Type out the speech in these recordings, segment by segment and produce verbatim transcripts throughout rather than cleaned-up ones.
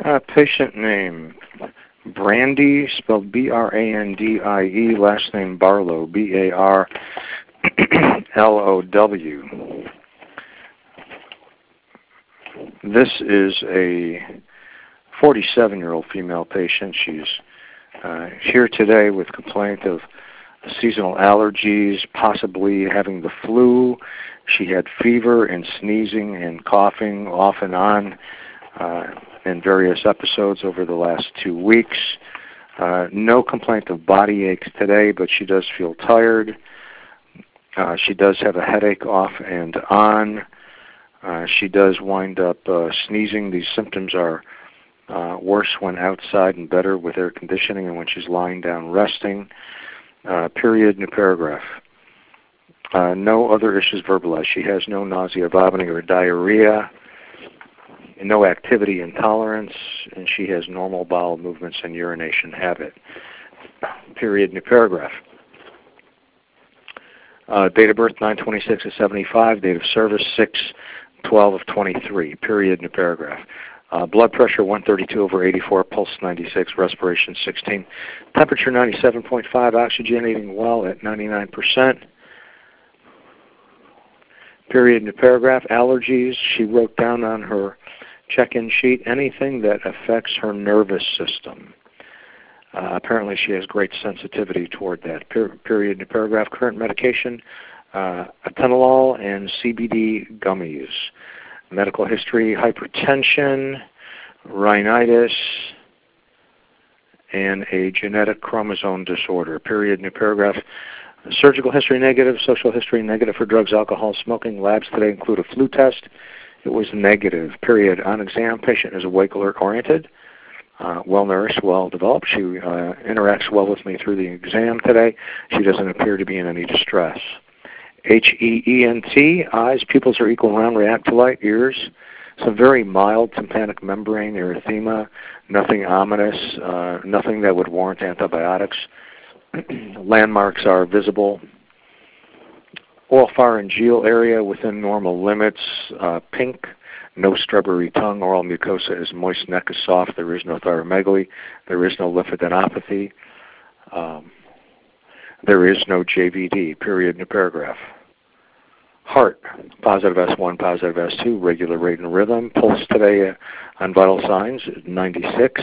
Uh, patient name, Brandy, spelled B R A N D I E, last name Barlow, B A R L O W. This is a forty-seven-year-old female patient. She's uh, here today with complaint of seasonal allergies, possibly having the flu. She had fever and sneezing and coughing off and on uh, in various episodes over the last two weeks. Uh, no complaint of body aches today, but she does feel tired. Uh, she does have a headache off and on. Uh, she does wind up uh, sneezing. These symptoms are uh, worse when outside and better with air conditioning and when she's lying down resting. Uh, period, new paragraph. Uh, no other issues verbalized. She has no nausea, vomiting, or diarrhea, no activity intolerance, and she has normal bowel movements and urination habit. Period, new paragraph. Uh, date of birth nine twenty-six of seventy-five, date of service six twelve of twenty-three, period, new paragraph. Uh, blood pressure one thirty-two over eighty-four, pulse ninety-six, respiration sixteen, temperature ninety-seven point five, oxygenating well at ninety-nine percent. Period, new paragraph. Allergies, she wrote down on her check-in sheet anything that affects her nervous system. Uh, apparently she has great sensitivity toward that. Per- period, new paragraph. Current medication, uh, atenolol and C B D gummies. Medical history, hypertension, rhinitis, and a genetic chromosome disorder. Period, new paragraph. Surgical history negative, social history negative for drugs, alcohol, smoking. Labs today include a flu test. It was negative. Period. On exam, patient is awake, alert, oriented, uh, well-nourished, well-developed. She uh, interacts well with me through the exam today. She doesn't appear to be in any distress. H E E N T, eyes, pupils are equal, round, react to light, ears. Some very mild tympanic membrane erythema, nothing ominous, uh, nothing that would warrant antibiotics. Landmarks are visible. Oropharyngeal area within normal limits, uh, pink, no strawberry tongue, oral mucosa is moist, neck is soft, there is no thyromegaly, there is no lymphadenopathy, um, there is no J V D, period, new paragraph. Heart, positive S one, positive S two, regular rate and rhythm. Pulse today uh, on vital signs, ninety-six.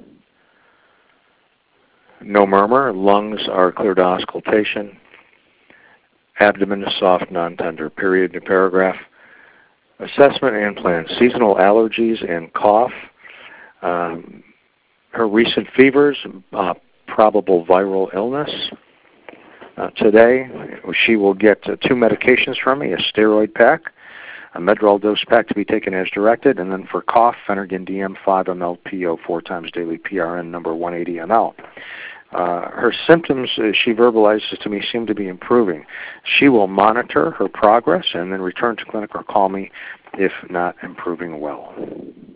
No murmur. Lungs are clear to auscultation. Abdomen is soft, non-tender. Period, new paragraph. Assessment and plan. Seasonal allergies and cough. Um, her recent fevers, uh, probable viral illness. Uh, today, she will get uh, two medications from me, a steroid pack, a Medrol dose pack to be taken as directed, and then for cough, Phenergan D M five milliliters P O four times daily, P R N number one hundred eighty milliliters. Uh, her symptoms, uh, she verbalizes to me, seem to be improving. She will monitor her progress and then return to clinic or call me if not improving well.